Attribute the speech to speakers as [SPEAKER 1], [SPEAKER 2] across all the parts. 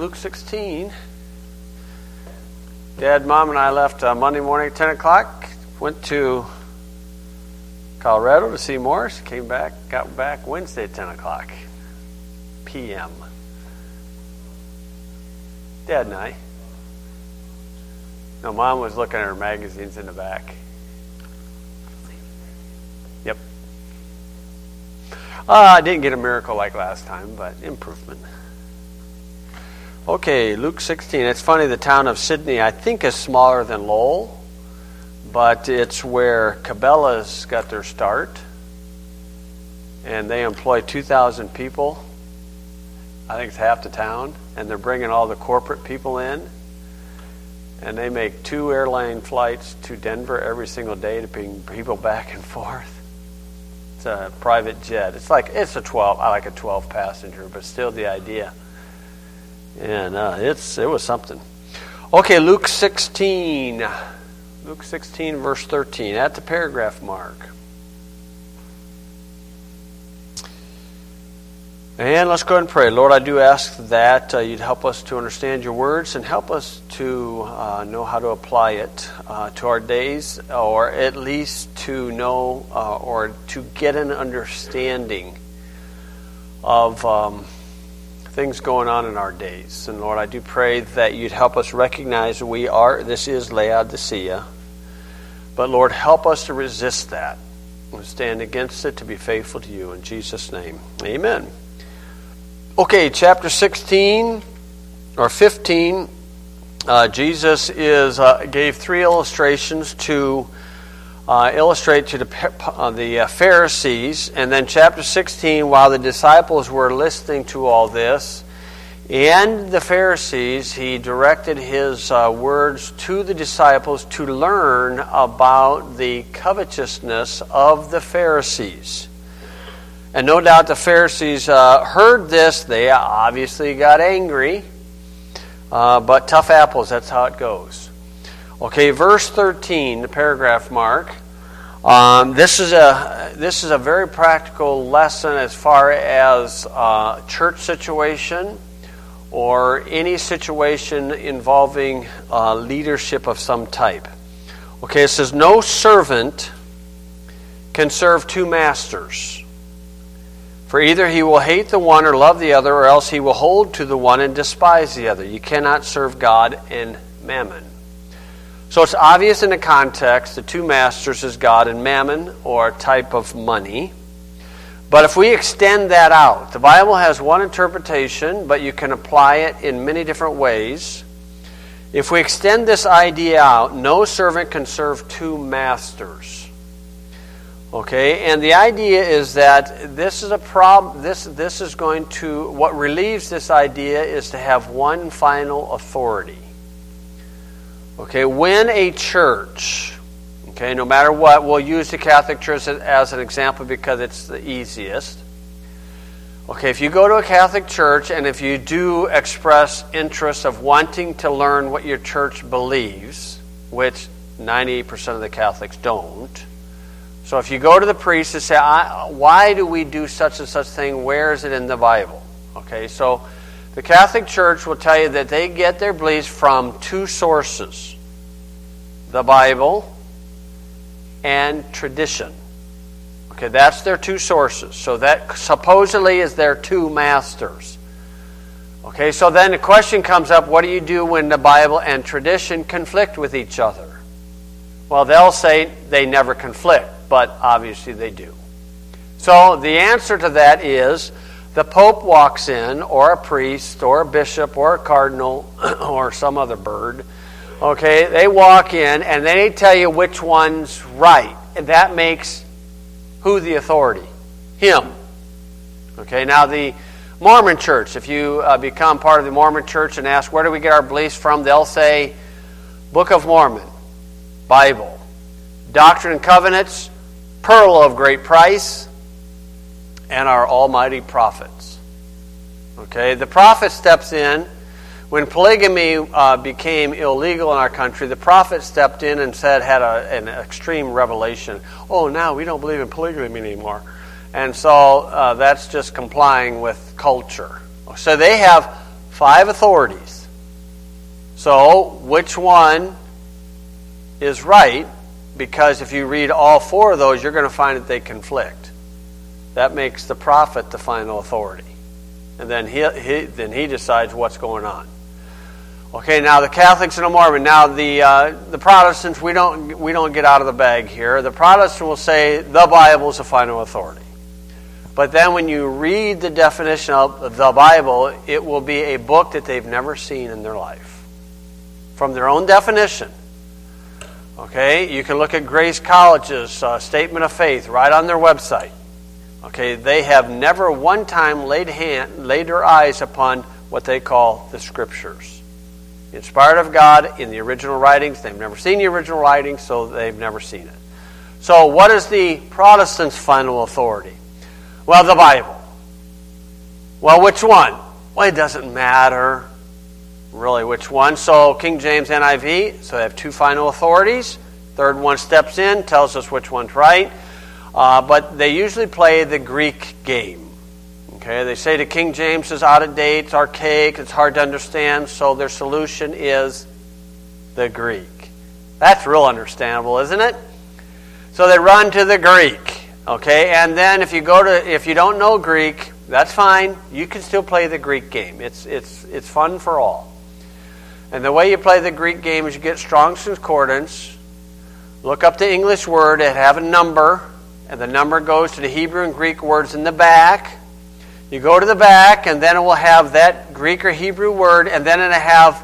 [SPEAKER 1] Luke 16. Dad, Mom, and I left Monday morning at 10 o'clock. Went to Colorado to see Morris. Came back, got back Wednesday at 10 o'clock p.m. Dad and I. No, Mom was looking at her magazines in the back. Yep. I didn't get a miracle like last time, but improvement. Okay, Luke 16. It's funny, the town of Sydney, I think, is smaller than Lowell, but it's where Cabela's got their start, and they employ 2,000 people. I think it's half the town, and they're bringing all the corporate people in, and they make 2 airline flights to Denver every single day to bring people back and forth. It's a private jet. It's a 12. I like a 12 passenger, but still the idea. And it was something. Okay, Luke 16. Luke 16, verse 13. At the paragraph mark. And let's go ahead and pray. Lord, I do ask that you'd help us to understand your words and help us to know how to apply it to our days, or at least to know or to get an understanding of things going on in our days. And Lord, I do pray that you'd help us recognize this is Laodicea. But Lord, help us to resist that and stand against it, to be faithful to you. In Jesus' name, amen. Okay, chapter 16 or 15, Jesus gave 3 illustrations to illustrate to the Pharisees. And then chapter 16, while the disciples were listening to all this, and the Pharisees, he directed his words to the disciples to learn about the covetousness of the Pharisees. And no doubt the Pharisees heard this. They obviously got angry. But tough apples, that's how it goes. Okay, verse 13, the paragraph mark. This is a very practical lesson as far as church situation or any situation involving leadership of some type. Okay, it says, no servant can serve 2 masters. For either he will hate the one or love the other, or else he will hold to the one and despise the other. You cannot serve God and mammon. So it's obvious in the context, the 2 masters is God and mammon, or a type of money. But if we extend that out, the Bible has one interpretation, but you can apply it in many different ways. If we extend this idea out, no servant can serve 2 masters. Okay, and the idea is that this is a problem. This is going to, what relieves this idea is to have one final authority. Okay, when a church, okay, no matter what, we'll use the Catholic Church as an example because it's the easiest. Okay, if you go to a Catholic church and if you do express interest of wanting to learn what your church believes, which 98% of the Catholics don't. So if you go to the priest and say, why do we do such and such thing? Where is it in the Bible? Okay, so the Catholic Church will tell you that they get their beliefs from 2 sources. The Bible and tradition. Okay, that's their 2 sources. So that supposedly is their 2 masters. Okay, so then the question comes up, what do you do when the Bible and tradition conflict with each other? Well, they'll say they never conflict, but obviously they do. So the answer to that is the Pope walks in, or a priest, or a bishop, or a cardinal, or some other bird. Okay, they walk in and they tell you which one's right. And that makes who the authority? Him. Okay, now the Mormon Church, if you become part of the Mormon Church and ask where do we get our beliefs from, they'll say Book of Mormon, Bible, Doctrine and Covenants, Pearl of Great Price, and our almighty prophets. Okay, the prophet steps in. When polygamy became illegal in our country, the prophet stepped in and had an extreme revelation. Oh, now we don't believe in polygamy anymore. And so that's just complying with culture. So they have 5 authorities. So, which one is right? Because if you read all 4 of those, you're going to find that they conflict. That makes the prophet the final authority. And then he decides what's going on. Okay, now the Catholics and the Mormon. Now the Protestants, we don't get out of the bag here. The Protestant will say the Bible is the final authority. But then when you read the definition of the Bible, it will be a book that they've never seen in their life. From their own definition. Okay, you can look at Grace College's Statement of Faith right on their website. Okay, they have never one time laid their eyes upon what they call the Scriptures. Inspired of God in the original writings. They've never seen the original writings, so they've never seen it. So what is the Protestant's final authority? Well, the Bible. Well, which one? Well, it doesn't matter really which one. So King James, NIV, so they have 2 final authorities. Third one steps in, tells us which one's right. But they usually play the Greek game. Okay, they say the King James is out of date, it's archaic, it's hard to understand, so their solution is the Greek. That's real understandable, isn't it? So they run to the Greek. Okay, and then if you don't know Greek, that's fine. You can still play the Greek game. It's fun for all. And the way you play the Greek game is you get Strong's Concordance, look up the English word, and have a number, and the number goes to the Hebrew and Greek words in the back. You go to the back, and then it will have that Greek or Hebrew word, and then it'll have,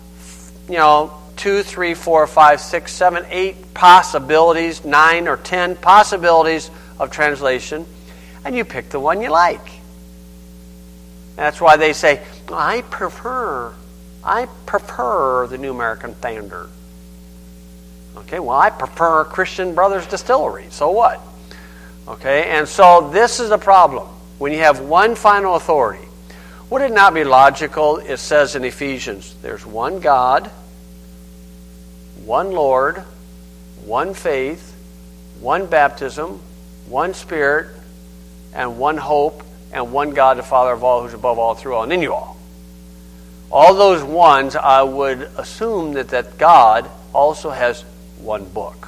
[SPEAKER 1] 2, 3, 4, 5, 6, 7, 8 possibilities, 9 or 10 possibilities of translation, and you pick the one you like. That's why they say, I prefer the New American Standard. Okay, well, I prefer Christian Brothers Distillery. So what? Okay, and so this is a problem. When you have one final authority, would it not be logical? It says in Ephesians, there's one God, one Lord, one faith, one baptism, one Spirit, and one hope, and one God, the Father of all, who's above all, through all, and in you all. All those ones, I would assume that God also has one book.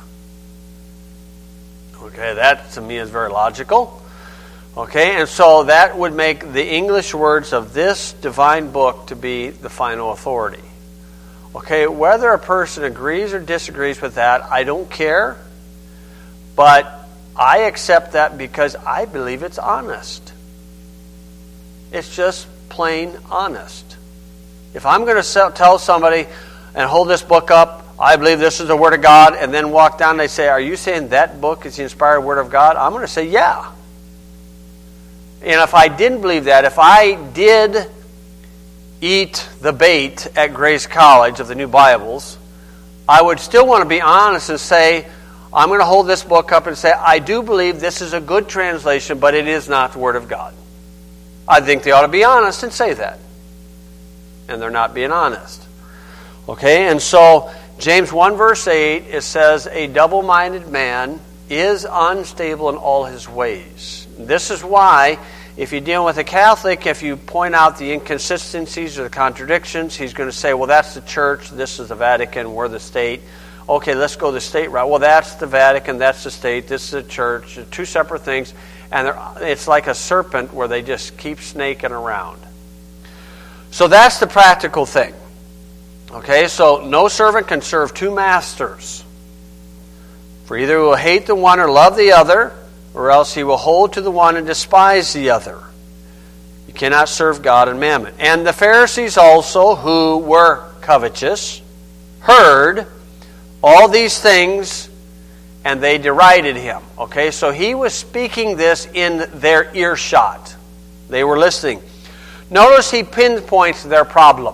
[SPEAKER 1] Okay, that to me is very logical. Okay, and so that would make the English words of this divine book to be the final authority. Okay, whether a person agrees or disagrees with that, I don't care. But I accept that because I believe it's honest. It's just plain honest. If I'm going to tell somebody and hold this book up, I believe this is the Word of God, and then walk down and they say, are you saying that book is the inspired Word of God? I'm going to say, yeah. And if I didn't believe that, if I did eat the bait at Grace College of the new Bibles, I would still want to be honest and say, I'm going to hold this book up and say, I do believe this is a good translation, but it is not the Word of God. I think they ought to be honest and say that. And they're not being honest. Okay, and so James 1 verse 8, it says, a double-minded man is unstable in all his ways. This is why, if you deal with a Catholic, if you point out the inconsistencies or the contradictions, he's going to say, well, that's the church, this is the Vatican, we're the state. Okay, let's go the state route. Well, that's the Vatican, that's the state, this is the church. They're 2 separate things. And it's like a serpent where they just keep snaking around. So that's the practical thing. Okay, so no servant can serve 2 masters. For either he will hate the one or love the other, or else he will hold to the one and despise the other. You cannot serve God and mammon. And the Pharisees also, who were covetous, heard all these things, and they derided him. Okay, so he was speaking this in their earshot. They were listening. Notice he pinpoints their problem.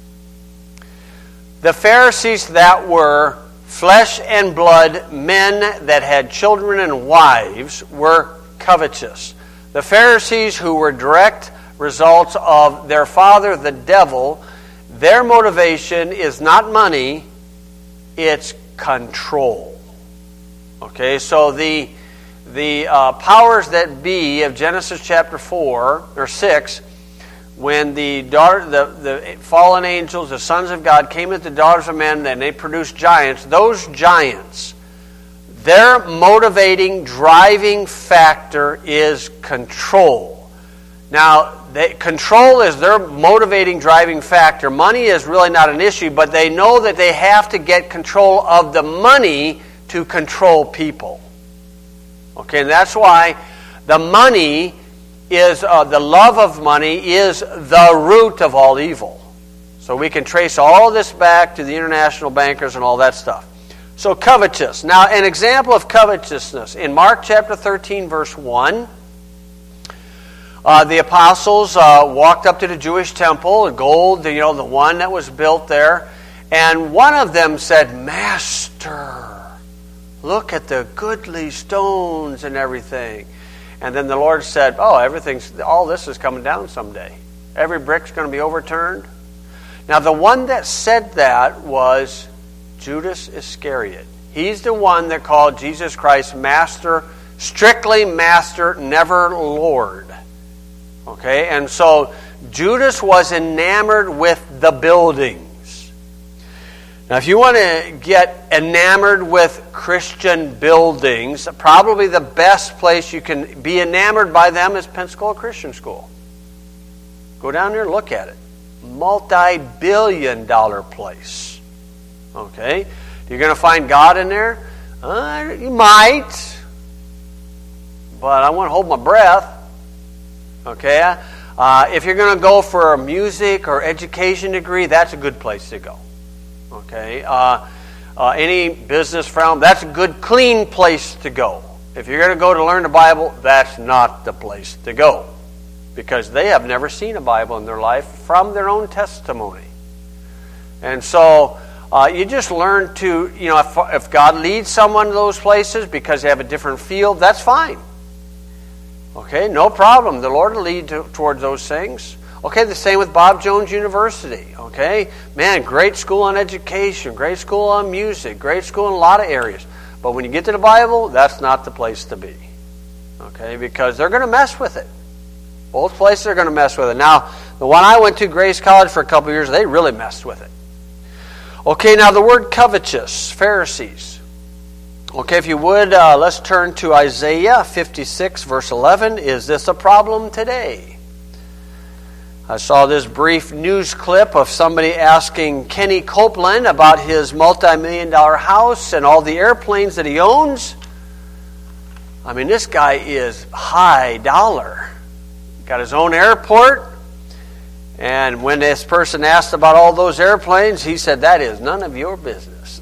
[SPEAKER 1] The Pharisees that were flesh and blood men that had children and wives were covetous. The Pharisees, who were direct results of their father, the devil, their motivation is not money, it's control. Okay, so the powers that be of Genesis chapter 4 or 6 when the fallen angels, the sons of God, came at the daughters of men, and they produced giants, those giants, their motivating, driving factor is control. Now, control is their motivating, driving factor. Money is really not an issue, but they know that they have to get control of the money to control people. Okay, and that's why the money is, the love of money is the root of all evil. So we can trace all this back to the international bankers and all that stuff. So covetous. Now, an example of covetousness. In Mark chapter 13, verse 1, the apostles walked up to the Jewish temple, the gold, the one that was built there, and one of them said, "Master, look at the goodly stones and everything." And then the Lord said, all this is coming down someday. Every brick's going to be overturned. Now, the one that said that was Judas Iscariot. He's the one that called Jesus Christ Master, strictly Master, never Lord. Okay, and so Judas was enamored with the buildings. Now, if you want to get enamored with Christian buildings, probably the best place you can be enamored by them is Pensacola Christian School. Go down there and look at it. Multi-billion-dollar place. Okay? You're going to find God in there? You might. But I want to hold my breath. Okay? If you're going to go for a music or education degree, that's a good place to go. Okay? Any business realm, that's a good, clean place to go. If you're going to go to learn the Bible, that's not the place to go. Because they have never seen a Bible in their life from their own testimony. And so you just learn to, if God leads someone to those places because they have a different field, that's fine. Okay, no problem. The Lord will lead towards those things. Okay, the same with Bob Jones University. Okay, man, great school on education, great school on music, great school in a lot of areas. But when you get to the Bible, that's not the place to be. Okay, because they're going to mess with it. Both places are going to mess with it. Now, the one I went to, Grace College, for a couple of years, they really messed with it. Okay, now the word covetous, Pharisees. Okay, if you would, let's turn to Isaiah 56, verse 11. Is this a problem today? I saw this brief news clip of somebody asking Kenny Copeland about his multi-million-dollar house and all the airplanes that he owns. I mean, this guy is high dollar. Got his own airport. And when this person asked about all those airplanes, he said, "That is none of your business."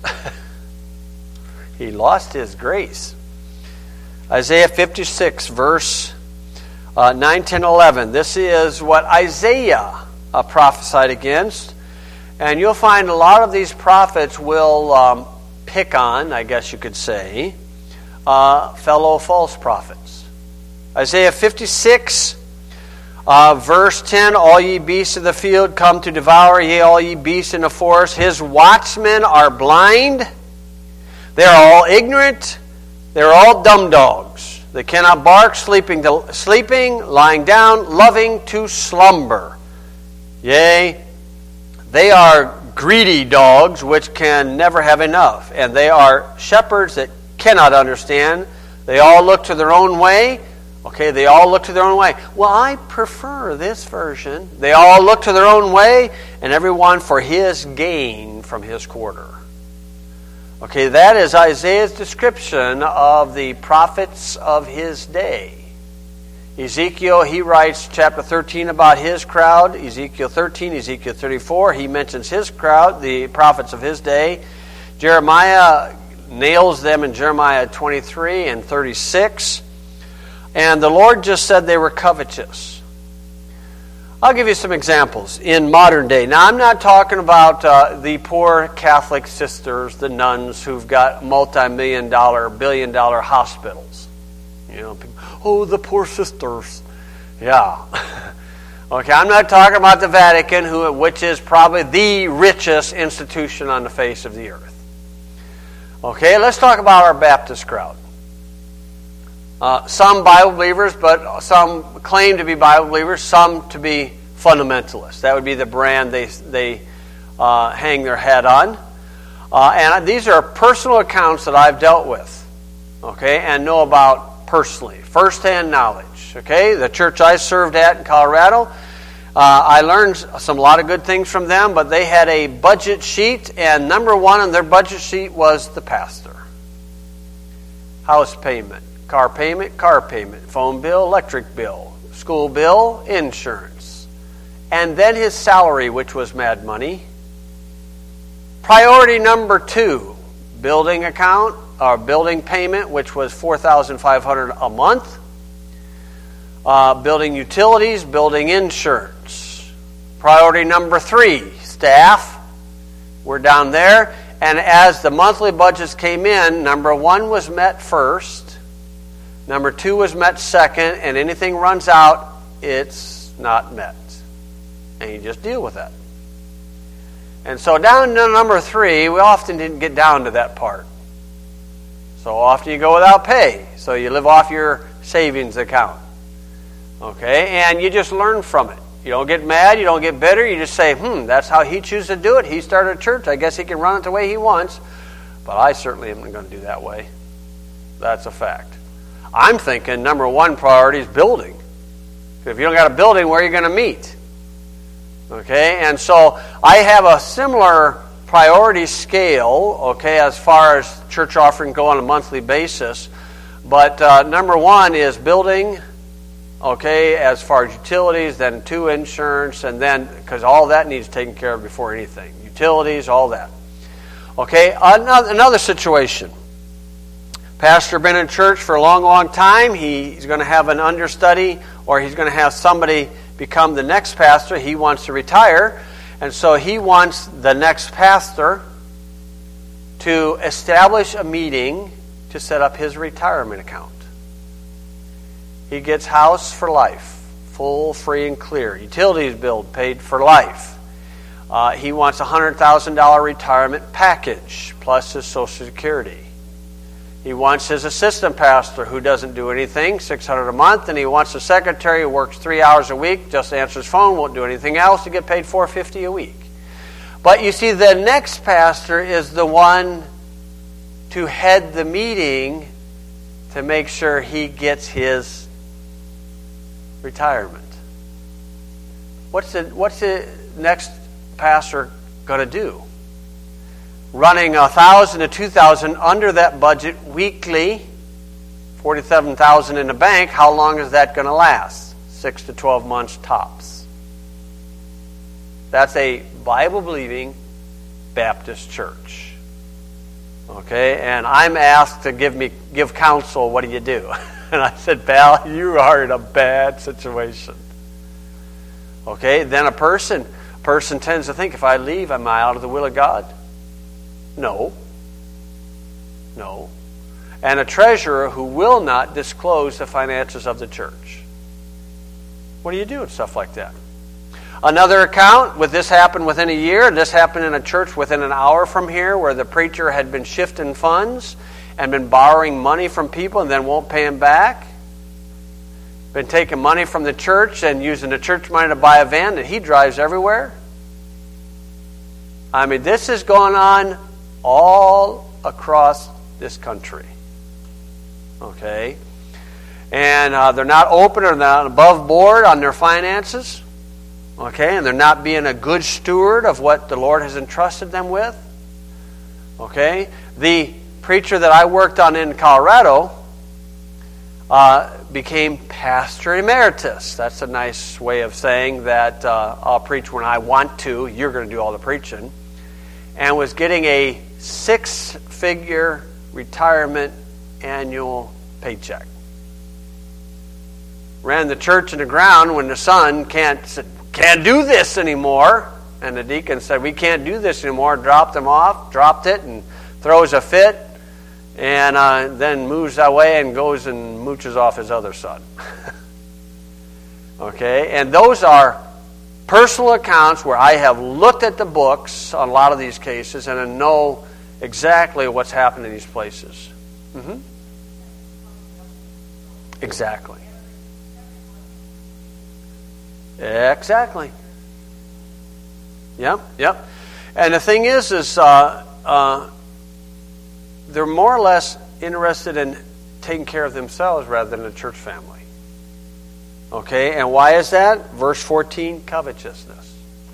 [SPEAKER 1] He lost his grace. Isaiah 56, verse 9, 10, 11. This is what Isaiah prophesied against. And you'll find a lot of these prophets will pick on, I guess you could say, fellow false prophets. Isaiah 56, verse 10, "All ye beasts of the field come to devour, yea, all ye beasts in the forest. His watchmen are blind. They are all ignorant. They are all dumb dogs. They cannot bark, sleeping, lying down, loving to slumber. Yea, they are greedy dogs which can never have enough. And they are shepherds that cannot understand. They all look to their own way." Okay, they all look to their own way. Well, I prefer this version. They all look to their own way, and everyone for his gain from his quarter. Okay, that is Isaiah's description of the prophets of his day. Ezekiel, he writes chapter 13 about his crowd. Ezekiel 13, Ezekiel 34, he mentions his crowd, the prophets of his day. Jeremiah nails them in Jeremiah 23 and 36. And the Lord just said they were covetous. I'll give you some examples in modern day. Now, I'm not talking about the poor Catholic sisters, the nuns who've got multi-million-dollar, billion-dollar hospitals. People, "Oh, the poor sisters." Yeah. Okay, I'm not talking about the Vatican, which is probably the richest institution on the face of the earth. Okay, let's talk about our Baptist crowd. Some Bible believers, but some claim to be Bible believers, some to be fundamentalists. That would be the brand they hang their hat on. And these are personal accounts that I've dealt with, okay, and know about personally, firsthand knowledge. Okay, the church I served at in Colorado, I learned a lot of good things from them, but they had a budget sheet, and number one on their budget sheet was the pastor. House payment, car payment, phone bill, electric bill, school bill, insurance. And then his salary, which was mad money. Priority number 2, building account, or building payment, which was $4,500 a month. Building utilities, building insurance. Priority number 3, staff. We're down there. And as the monthly budgets came in, number 1 was met first. Number 2 was met second. And anything runs out, it's not met. And you just deal with that. And so down to number 3, we often didn't get down to that part. So often you go without pay. So you live off your savings account. Okay, and you just learn from it. You don't get mad, you don't get bitter, you just say, that's how he chooses to do it. He started a church, I guess he can run it the way he wants. But I certainly am not going to do that way. That's a fact. I'm thinking number 1 priority is building. If you don't got a building, where are you going to meet? Okay, and so I have a similar priority scale, okay, as far as church offering go on a monthly basis. But number 1 is building. Okay, as far as utilities, then 2 insurance, and then, because all that needs taken care of before anything. Utilities, all that. Okay, another situation. Pastor been in church for a long, long time. He's going to have an understudy, or he's going to have somebody become the next pastor. He wants to retire, and so he wants the next pastor to establish a meeting to set up his retirement account. He gets house for life, full, free, and clear. Utilities bill paid for life. He wants a $100,000 retirement package plus his Social Security. He wants his assistant pastor who doesn't do anything, $600 a month, and he wants a secretary who works 3 hours a week, just answers phone, won't do anything else, to get paid $450 a week. But you see, the next pastor is the one to head the meeting to make sure he gets his retirement. What's the next pastor going to do? Running $1,000 to $2,000 under that budget weekly, $47,000 in the bank. How long is that going to last? 6 to 12 months tops. That's a Bible-believing Baptist church. Okay, and I'm asked to give counsel. What do you do? And I said, pal, you are in a bad situation. Okay, then a person tends to think, if I leave, am I out of the will of God? No. And a treasurer who will not disclose the finances of the church. What do you do with stuff like that? Another account, with this happened within a year, and this happened in a church within an hour from here, where the preacher had been shifting funds and been borrowing money from people and then won't pay them back. Been taking money from the church and using the church money to buy a van that he drives everywhere. I mean, this is going on all across this country. Okay? And they're not open or they're not above board on their finances. Okay? And they're not being a good steward of what the Lord has entrusted them with. Okay? The preacher that I worked on in Colorado became pastor emeritus. That's a nice way of saying that I'll preach when I want to. You're going to do all the preaching. And was getting a 6-figure retirement annual paycheck. Ran the church in the ground when the son can't do this anymore. And the deacon said, we can't do this anymore. Dropped it, and throws a fit. And then moves away and goes and mooches off his other son. Okay? And those are personal accounts where I have looked at the books on a lot of these cases and I know exactly what's happened in these places. Mm-hmm. Exactly. Exactly. Yep. And the thing is they're more or less interested in taking care of themselves rather than a church family. Okay, and why is that? Verse 14, covetousness.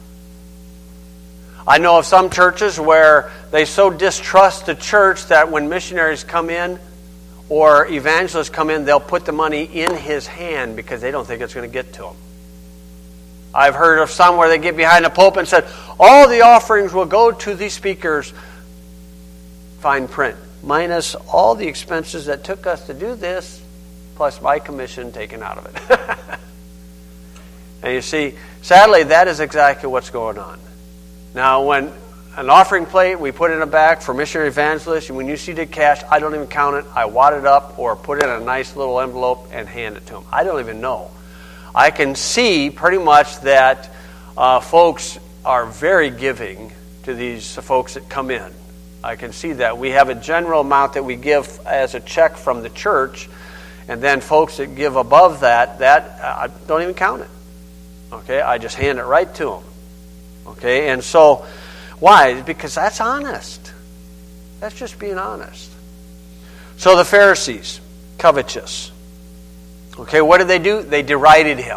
[SPEAKER 1] I know of some churches where they so distrust the church that when missionaries come in or evangelists come in, they'll put the money in his hand because they don't think it's going to get to him. I've heard of some where they get behind the pulpit and said, all the offerings will go to the speakers. Fine print. Minus all the expenses that took us to do this, plus my commission taken out of it. And you see, sadly, that is exactly what's going on. Now, when an offering plate, we put in a bag for missionary evangelists, and when you see the cash, I don't even count it. I wad it up or put it in a nice little envelope and hand it to them. I don't even know. I can see pretty much that folks are very giving to these folks that come in. I can see that. We have a general amount that we give as a check from the church, and then folks that give above that I don't even count it. Okay, I just hand it right to them. Okay, and so, why? Because that's honest. That's just being honest. So the Pharisees, covetous. Okay, what did they do? They derided him.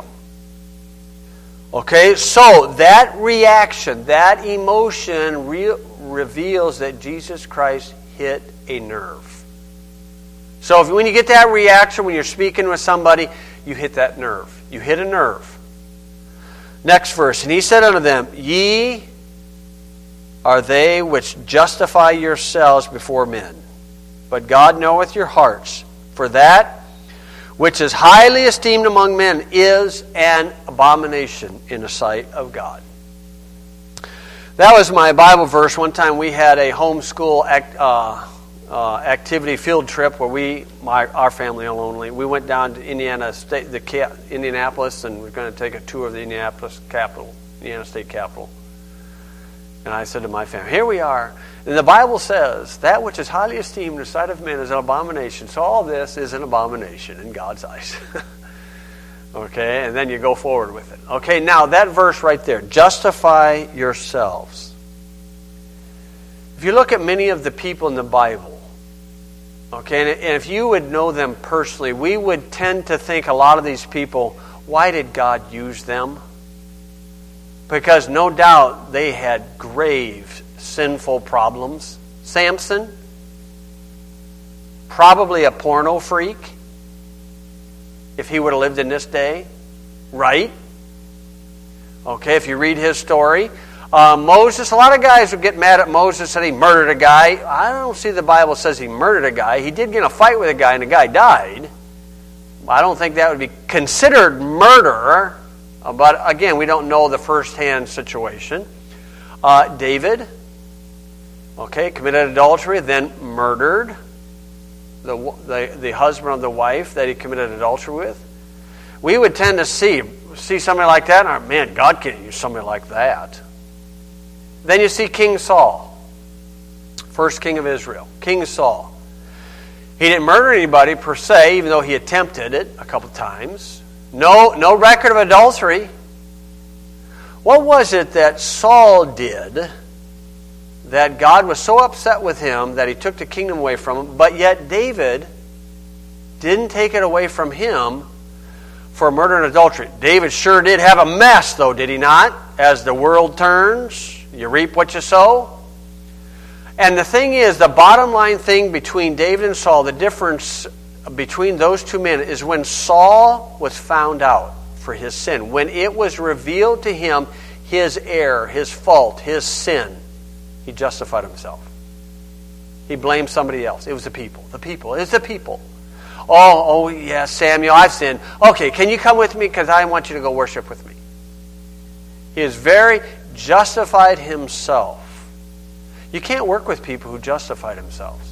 [SPEAKER 1] Okay, so that reaction, that emotion reveals that Jesus Christ hit a nerve. So when you get that reaction, when you're speaking with somebody, you hit that nerve. You hit a nerve. Next verse, and he said unto them, Ye are they which justify yourselves before men, but God knoweth your hearts. For that which is highly esteemed among men is an abomination in the sight of God. That was my Bible verse. One time we had a homeschool activity field trip where our family only, we went down to Indianapolis, and we're going to take a tour of the Indianapolis Capitol, Indiana State Capitol. And I said to my family, here we are. And the Bible says, that which is highly esteemed in the sight of men is an abomination. So all this is an abomination in God's eyes. Okay, and then you go forward with it. Okay, now that verse right there, justify yourselves. If you look at many of the people in the Bible, okay, and if you would know them personally, we would tend to think a lot of these people, why did God use them? Because no doubt they had grave sinful problems. Samson, probably a porno freak, if he would have lived in this day, right? Okay, if you read his story. Moses, a lot of guys would get mad at Moses that he murdered a guy. I don't see the Bible says he murdered a guy. He did get in a fight with a guy and the guy died. I don't think that would be considered murder. But again, we don't know the first-hand situation. David, okay, committed adultery, then murdered the husband of the wife that he committed adultery with. We would tend to see somebody like that, and man, God can't use somebody like that. Then you see King Saul, first king of Israel, King Saul. He didn't murder anybody per se, even though he attempted it a couple times. No record of adultery. What was it that Saul did that God was so upset with him that he took the kingdom away from him, but yet David didn't take it away from him for murder and adultery? David sure did have a mess, though, did he not? As the world turns, you reap what you sow. And the thing is, the bottom line thing between David and Saul, the difference between those two men is when Saul was found out for his sin, when it was revealed to him his error, his fault, his sin, he justified himself. He blamed somebody else. It was the people. The people. It's the people. Oh, yes, Samuel, I've sinned. Okay, can you come with me because I want you to go worship with me? He is very justified himself. You can't work with people who justify themselves.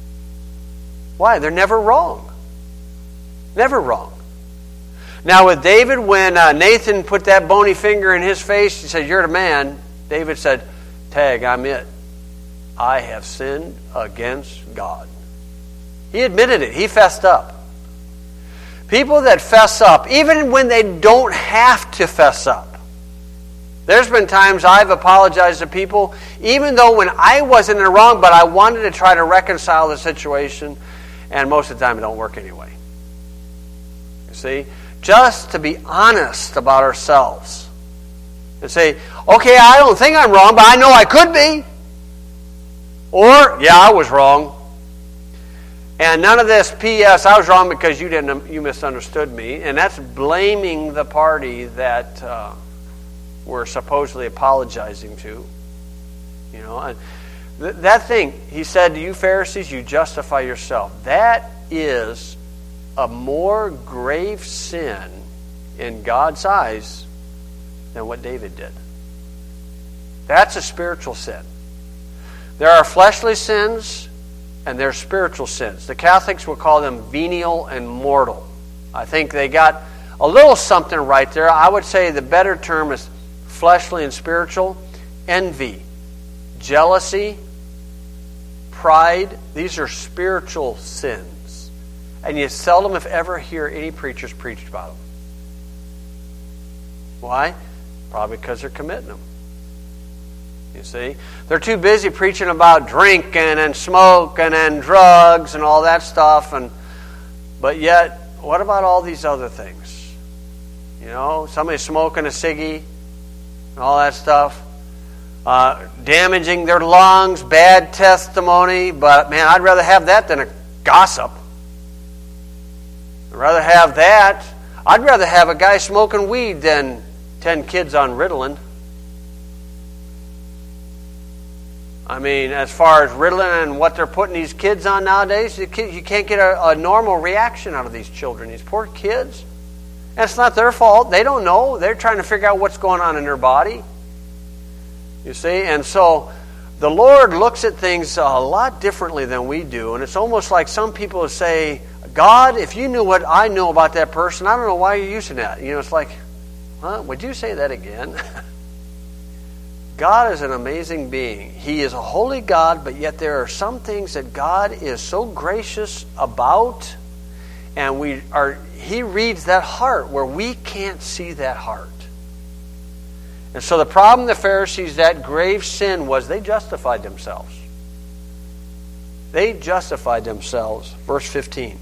[SPEAKER 1] Why? They're never wrong. Never wrong. Now with David, when Nathan put that bony finger in his face, he said, "You're the man." David said, "Tag, I'm it. I have sinned against God." He admitted it. He fessed up. People that fess up, even when they don't have to fess up. There's been times I've apologized to people, even though when I wasn't in the wrong, but I wanted to try to reconcile the situation, and most of the time it don't work anyway. You see? Just to be honest about ourselves. And say, okay, I don't think I'm wrong, but I know I could be. Or, yeah, I was wrong. And none of this P.S. I was wrong because you misunderstood me. And that's blaming the party that we're supposedly apologizing to. You know, and that thing, he said to you Pharisees, you justify yourself. That is a more grave sin in God's eyes than what David did. That's a spiritual sin. There are fleshly sins and there are spiritual sins. The Catholics will call them venial and mortal. I think they got a little something right there. I would say the better term is fleshly and spiritual. Envy, jealousy, pride, these are spiritual sins. And you seldom, if ever, hear any preachers preach about them. Why? Probably because they're committing them. You see? They're too busy preaching about drinking and smoking and drugs and all that stuff. But yet, what about all these other things? You know, somebody smoking a ciggy and all that stuff. Damaging their lungs, bad testimony. But, man, I'd rather have that than a gossip. I'd rather have that. I'd rather have a guy smoking weed than 10 kids on Ritalin. I mean, as far as Ritalin and what they're putting these kids on nowadays, you can't get a normal reaction out of these children, these poor kids. And it's not their fault. They don't know. They're trying to figure out what's going on in their body. You see? And so the Lord looks at things a lot differently than we do. And it's almost like some people say, God, if you knew what I know about that person, I don't know why you're using that. You know, it's like, huh? Would you say that again? God is an amazing being. He is a holy God, but yet there are some things that God is so gracious about, and He reads that heart where we can't see that heart. And so the problem the Pharisees, that grave sin was they justified themselves. They justified themselves. Verse 15.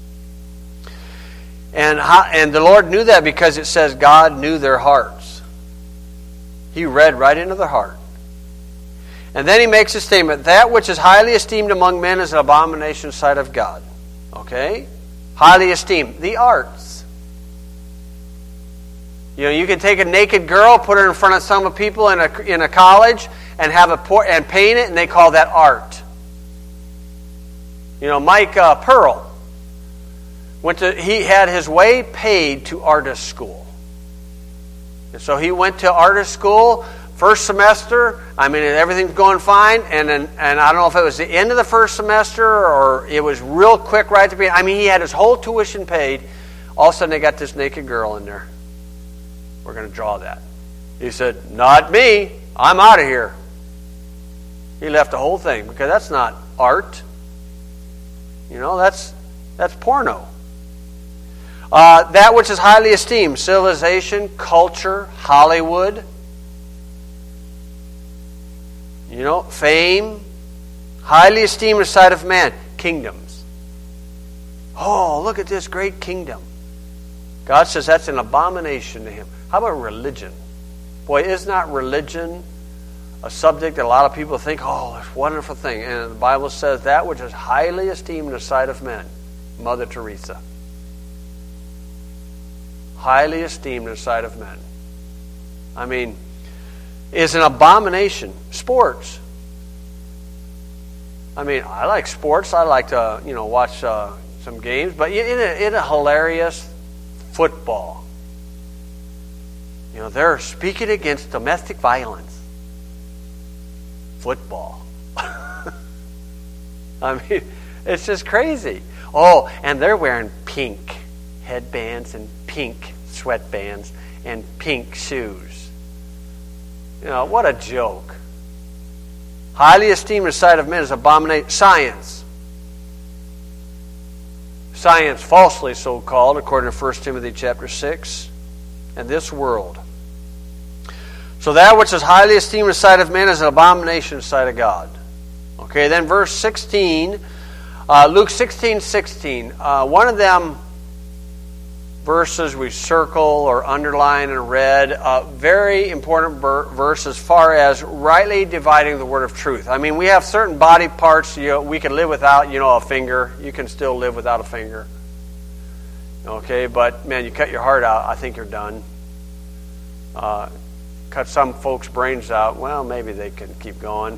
[SPEAKER 1] And the Lord knew that because it says God knew their hearts. He read right into their heart. And then he makes a statement, that which is highly esteemed among men is an abomination in the sight of God. Okay? Highly esteemed. The arts. You know, you can take a naked girl, put her in front of some people in a college, and and paint it, and they call that art. You know, Mike Pearl he had his way paid to artist school. And so he went to artist school, first semester. I mean, everything's going fine. And I don't know if it was the end of the first semester or it was real quick right at the beginning. I mean, he had his whole tuition paid. All of a sudden, they got this naked girl in there. We're going to draw that. He said, not me. I'm out of here. He left the whole thing because that's not art. You know, that's porno. That which is highly esteemed, civilization, culture, Hollywood, you know, fame, highly esteemed in the sight of man, kingdoms. Oh, look at this great kingdom. God says that's an abomination to him. How about religion? Boy, is not religion a subject that a lot of people think, oh, it's a wonderful thing. And the Bible says that which is highly esteemed in the sight of men, Mother Teresa. Highly esteemed in the sight of men. I mean, is an abomination. Sports. I mean, I like sports. I like to, watch some games. But in a hilarious football. You know, they're speaking against domestic violence. Football. I mean, it's just crazy. Oh, and they're wearing pink headbands and pink sweatbands and pink shoes. You know, what a joke. Highly esteemed in the sight of men is abomination. Science. science falsely so-called, according to 1 Timothy chapter 6, and this world. So that which is highly esteemed in the sight of men is an abomination in the sight of God. Okay, then verse 16, Luke 16:16. One of them verses we circle or underline in red. Very important verse as far as rightly dividing the word of truth. I mean, we have certain body parts we can live without, a finger. You can still live without a finger. Okay, but man, you cut your heart out, I think you're done. Cut some folks' brains out, well, maybe they can keep going.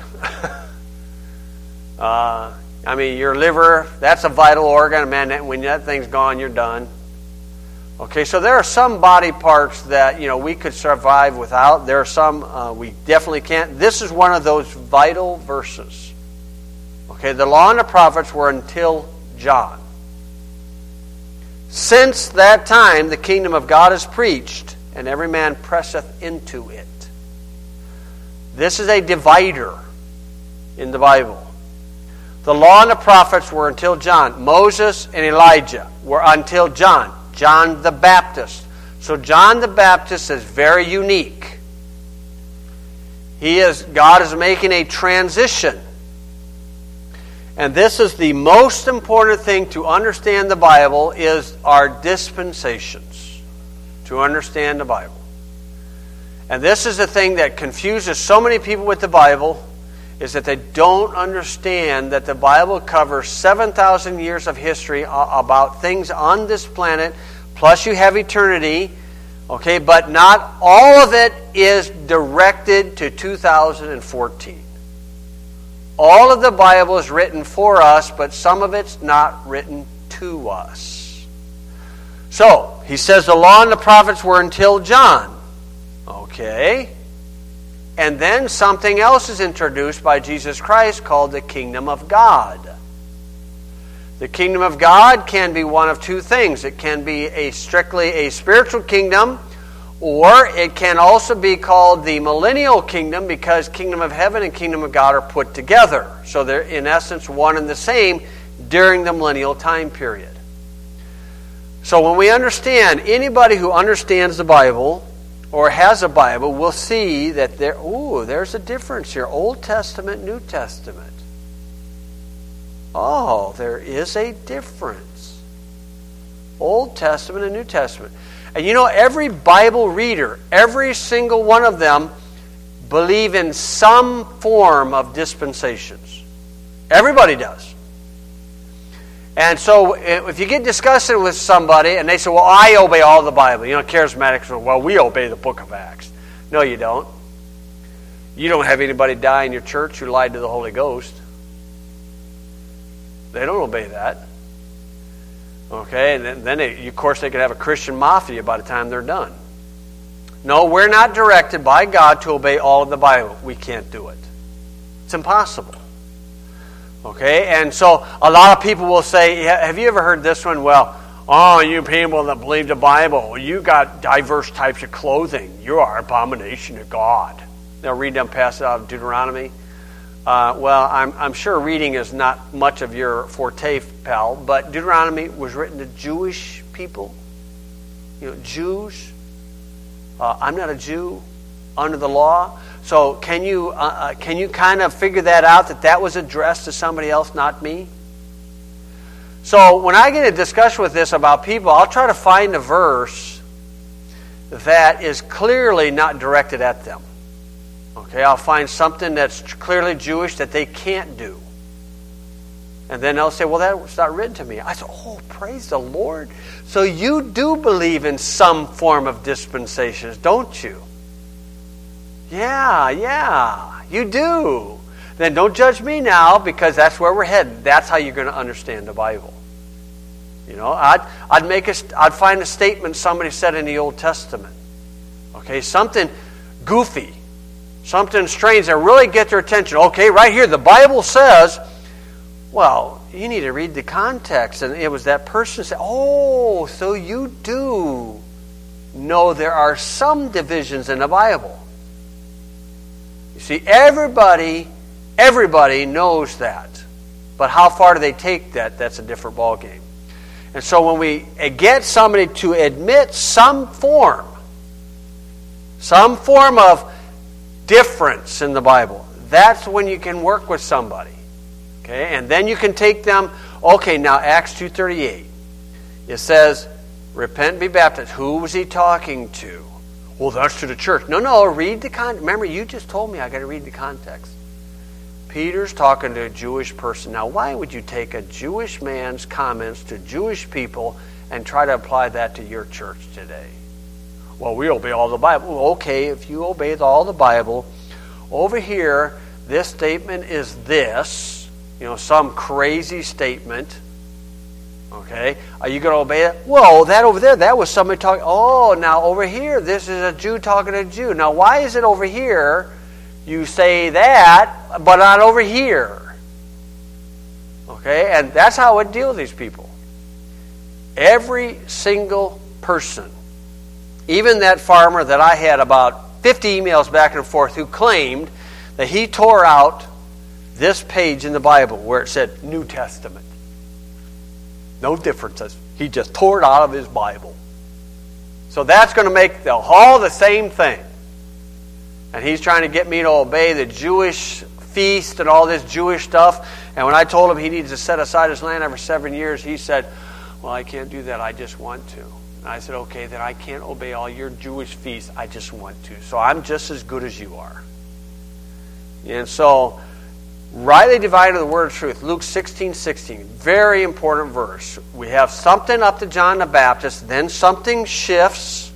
[SPEAKER 1] I mean, your liver, that's a vital organ. Man, when that thing's gone, you're done. Okay, so there are some body parts that, we could survive without. There are some we definitely can't. This is one of those vital verses. Okay, the law and the prophets were until John. Since that time, the kingdom of God is preached, and every man presseth into it. This is a divider in the Bible. The law and the prophets were until John. Moses and Elijah were until John. John the Baptist. So John the Baptist is very unique. God is making a transition. And this is the most important thing to understand the Bible is our dispensations. To understand the Bible. And this is the thing that confuses so many people with the Bible, is that they don't understand that the Bible covers 7,000 years of history about things on this planet, plus you have eternity, okay, but not all of it is directed to 2014. All of the Bible is written for us, but some of it's not written to us. So, he says the law and the prophets were until John. Okay. And then something else is introduced by Jesus Christ called the kingdom of God. The kingdom of God can be one of two things. It can be strictly a spiritual kingdom, or it can also be called the millennial kingdom, because kingdom of heaven and kingdom of God are put together. So they're in essence one and the same during the millennial time period. So when we understand, anybody who understands the Bible or has a Bible will see that there's a difference here. Old Testament, New Testament. Oh, there is a difference. Old Testament and New Testament. And every Bible reader, every single one of them, believe in some form of dispensations. Everybody does. And so if you get discussing with somebody and they say, well, I obey all the Bible. Charismatics say, well, we obey the book of Acts. No, you don't. You don't have anybody die in your church who lied to the Holy Ghost. They don't obey that. Okay, and then of course they could have a Christian mafia by the time they're done. No, we're not directed by God to obey all of the Bible. We can't do it. It's impossible. Okay, and so a lot of people will say, have you ever heard this one? Well, you people that believe the Bible, you got diverse types of clothing. You are an abomination to God. They'll read them passage out of Deuteronomy. Well, I'm sure reading is not much of your forte, pal, but Deuteronomy was written to Jewish people. Jews. I'm not a Jew under the law. So can you kind of figure that out, that was addressed to somebody else, not me? So when I get a discussion with this about people, I'll try to find a verse that is clearly not directed at them. Okay, I'll find something that's clearly Jewish that they can't do. And then they'll say, well, that's not written to me. I say, oh, praise the Lord. So you do believe in some form of dispensations, don't you? Yeah, you do. Then don't judge me now, because that's where we're headed. That's how you're going to understand the Bible. I'd find a statement somebody said in the Old Testament. Okay, something goofy, something strange that really get their attention. Okay, right here, the Bible says, well, you need to read the context. And it was that person said, oh, so you do know there are some divisions in the Bible. You see, everybody knows that. But how far do they take that? That's a different ballgame. And so when we get somebody to admit some form of difference in the Bible, that's when you can work with somebody. Okay? And then you can take them, okay, now Acts 2:38. It says, repent and be baptized. Who was he talking to? Well, that's to the church. No, read the context. Remember, you just told me I got to read the context. Peter's talking to a Jewish person. Now, why would you take a Jewish man's comments to Jewish people and try to apply that to your church today? Well, we obey all the Bible. Well, okay, if you obey all the Bible, over here, this statement is this, some crazy statement. Okay, are you going to obey it? Well, that over there, that was somebody talking. Oh, now over here, this is a Jew talking to a Jew. Now, why is it over here you say that, but not over here? Okay, and that's how I would deal with these people. Every single person, even that farmer that I had about 50 emails back and forth who claimed that he tore out this page in the Bible where it said New Testament. No differences. He just tore it out of his Bible. So that's going to make all the same thing. And he's trying to get me to obey the Jewish feast and all this Jewish stuff. And when I told him he needs to set aside his land every 7 years, he said, well, I can't do that. I just want to. And I said, okay, then I can't obey all your Jewish feasts. I just want to. So I'm just as good as you are. And so, rightly dividing the word of truth. Luke 16:16. Very important verse. We have something up to John the Baptist, then something shifts.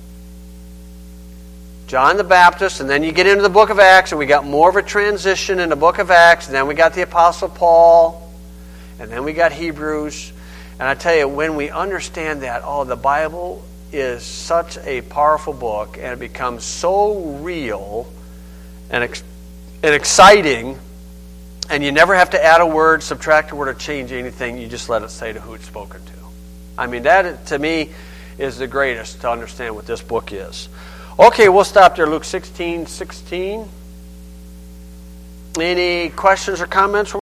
[SPEAKER 1] John the Baptist, and then you get into the book of Acts, and we got more of a transition in the book of Acts, and then we got the Apostle Paul, and then we got Hebrews. And I tell you, when we understand that, the Bible is such a powerful book, and it becomes so real and exciting. And you never have to add a word, subtract a word, or change anything. You just let it say to who it's spoken to. I mean, that, to me, is the greatest to understand what this book is. Okay, we'll stop there. Luke 16:16. Any questions or comments?